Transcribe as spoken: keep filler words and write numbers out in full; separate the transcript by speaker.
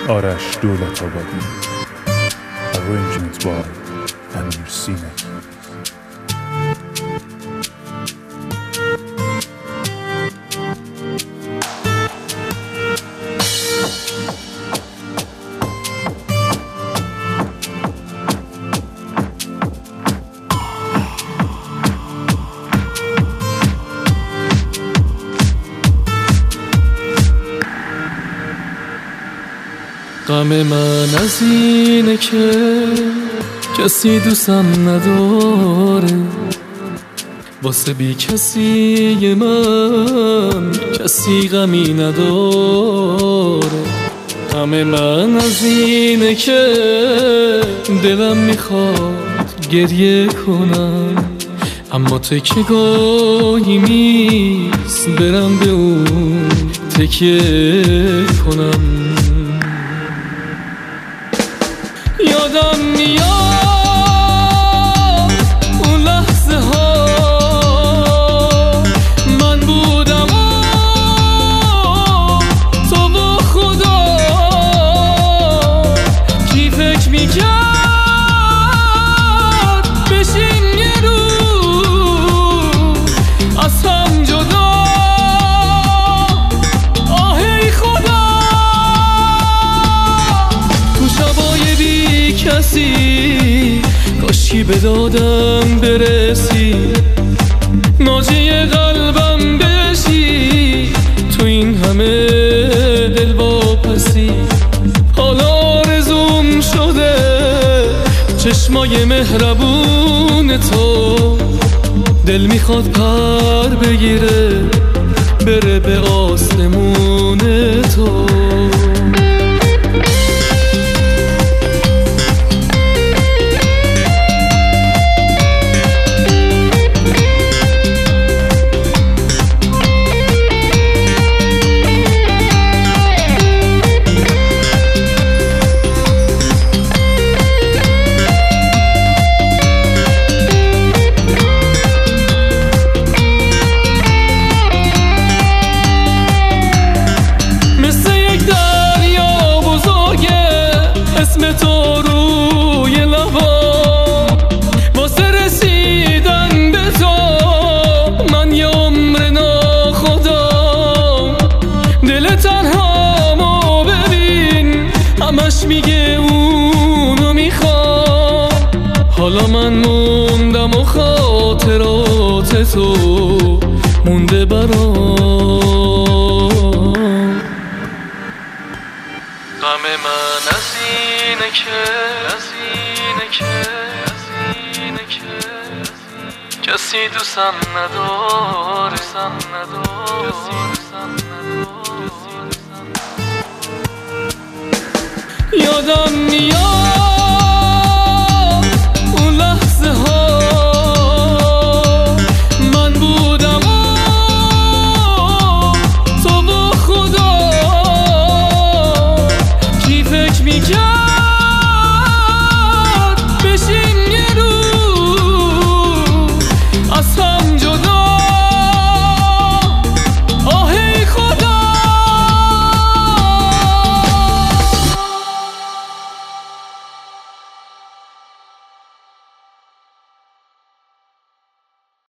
Speaker 1: آرش دولت آبادی. Arrangement by Amir Sineki.
Speaker 2: غم من از اینه که کسی دوستم نداره، واسه بی کسی من کسی غمی نداره. غم من از اینه که دلم میخواد گریه کنم، اما تکیه گاهی نیست برم به اون تکیه کنم. یادم میاد اون لحظه ها من بودم و تو و خدا، کی فکر میکرد بشیم یه روز از هم جدا. آهی خدا تو شبای بی کسی کاشکی به دادم برسی، ناجی قلبم بشی تو این همه دل واپسی. حالا آرزوم شده چشمای مهربون تو، دل میخواد پر بگیره بره به آسمون تو. اسم تو روی لبا واسه رسیدن به تو من یه عمر ناخدام. دل تنهامو ببین همش میگه اونو میخوام. حالا من موندم و خاطرات تو مونده برام. غم من از اینه که از اینه که از اینه که کسی دوستم نداره، دوستم نداره، کسی دوستم نداره. یادم میاد